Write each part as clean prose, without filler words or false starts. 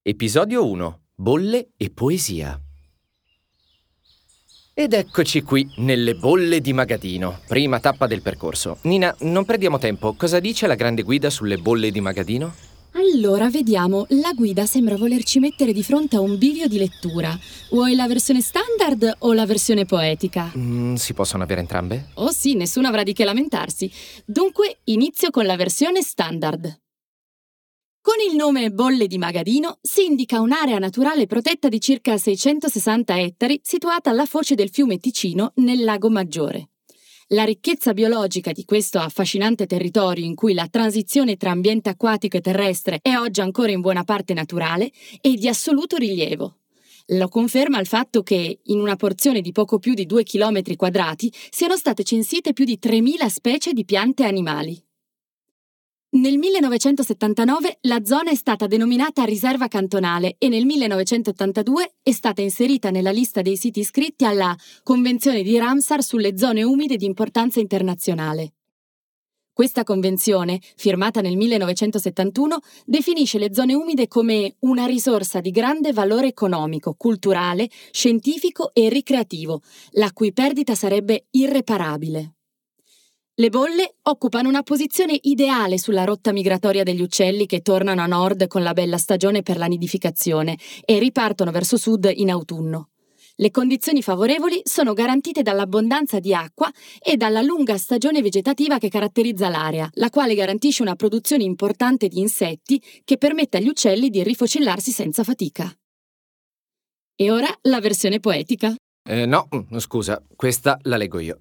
Episodio 1. Bolle e poesia. Ed eccoci qui, nelle bolle di Magadino, prima tappa del percorso. Nina, non perdiamo tempo, cosa dice la grande guida sulle bolle di Magadino? Allora, vediamo, la guida sembra volerci mettere di fronte a un bivio di lettura. Vuoi la versione standard o la versione poetica? Si possono avere entrambe? Oh sì, nessuno avrà di che lamentarsi. Dunque, inizio con la versione standard. Con il nome Bolle di Magadino si indica un'area naturale protetta di circa 660 ettari situata alla foce del fiume Ticino nel Lago Maggiore. La ricchezza biologica di questo affascinante territorio in cui la transizione tra ambiente acquatico e terrestre è oggi ancora in buona parte naturale è di assoluto rilievo. Lo conferma il fatto che, in una porzione di poco più di 2 km quadrati, siano state censite più di 3.000 specie di piante e animali. Nel 1979 la zona è stata denominata riserva cantonale e nel 1982 è stata inserita nella lista dei siti iscritti alla Convenzione di Ramsar sulle zone umide di importanza internazionale. Questa convenzione, firmata nel 1971, definisce le zone umide come una risorsa di grande valore economico, culturale, scientifico e ricreativo, la cui perdita sarebbe irreparabile. Le bolle occupano una posizione ideale sulla rotta migratoria degli uccelli che tornano a nord con la bella stagione per la nidificazione e ripartono verso sud in autunno. Le condizioni favorevoli sono garantite dall'abbondanza di acqua e dalla lunga stagione vegetativa che caratterizza l'area, la quale garantisce una produzione importante di insetti che permette agli uccelli di rifocillarsi senza fatica. E ora la versione poetica. No, scusa, questa la leggo io.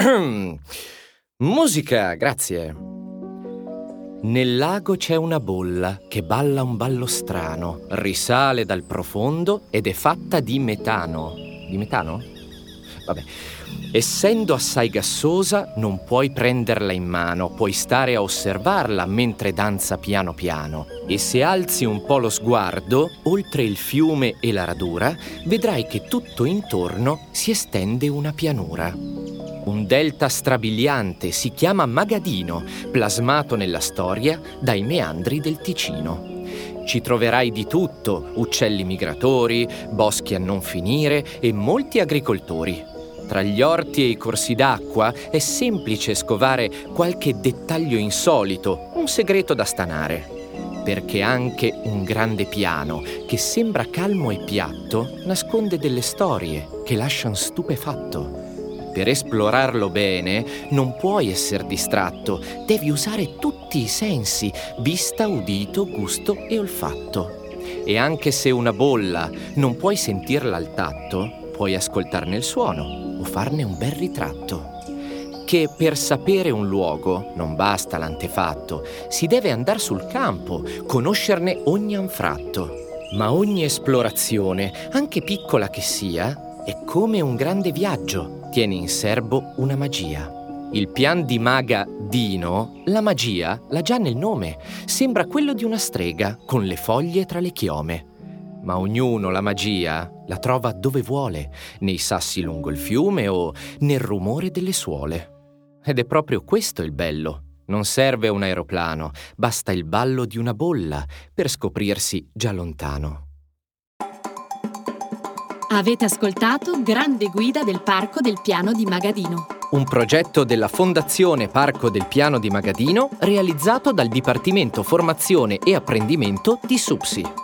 Musica, grazie. Nel lago c'è una bolla che balla un ballo strano, risale dal profondo ed è fatta di metano. Di metano? Vabbè. Essendo assai gassosa, non puoi prenderla in mano, puoi stare a osservarla mentre danza piano piano. E se alzi un po' lo sguardo, oltre il fiume e la radura, vedrai che tutto intorno si estende una pianura. Un delta strabiliante, si chiama Magadino, plasmato nella storia dai meandri del Ticino. Ci troverai di tutto, uccelli migratori, boschi a non finire e molti agricoltori. Tra gli orti e i corsi d'acqua è semplice scovare qualche dettaglio insolito, un segreto da stanare. Perché anche un grande piano, che sembra calmo e piatto, nasconde delle storie che lasciano stupefatto. Per esplorarlo bene non puoi essere distratto, devi usare tutti i sensi, vista, udito, gusto e olfatto. E anche se una bolla non puoi sentirla al tatto, puoi ascoltarne il suono o farne un bel ritratto. Che per sapere un luogo non basta l'antefatto, si deve andare sul campo, conoscerne ogni anfratto. Ma ogni esplorazione, anche piccola che sia, è come un grande viaggio. Tiene in serbo una magia. Il pian di Magadino, la magia l'ha già nel nome. Sembra quello di una strega, con le foglie tra le chiome. Ma ognuno la magia la trova dove vuole, nei sassi lungo il fiume o nel rumore delle suole. Ed è proprio questo il bello. Non serve un aeroplano, basta il ballo di una bolla per scoprirsi già lontano. Avete ascoltato Grande Guida del Parco del Piano di Magadino. Un progetto della Fondazione Parco del Piano di Magadino realizzato dal Dipartimento Formazione e Apprendimento di SUPSI.